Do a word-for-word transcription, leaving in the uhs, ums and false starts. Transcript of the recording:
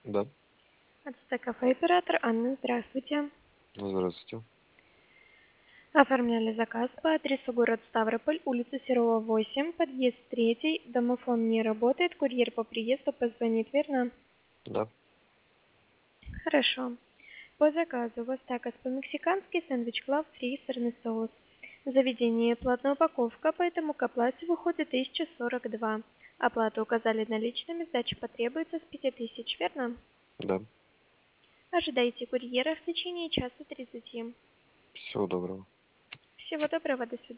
Да. АЦТ кафе оператор Анна, здравствуйте. Здравствуйте. Оформляли заказ по адресу город Ставрополь, улица Серова, восемь, подъезд третий, домофон не работает, курьер по приезду позвонит, верно? Да. Хорошо. По заказу у вас такос по-мексикански, сэндвич клаб, фри, сырный соус. Заведение платная упаковка, поэтому к оплате выходит тысяча сорок два. Оплату указали наличными, сдача потребуется с пяти тысяч, верно? Да. Ожидайте курьера в течение часа тридцати. Всего доброго. Всего доброго, до свидания.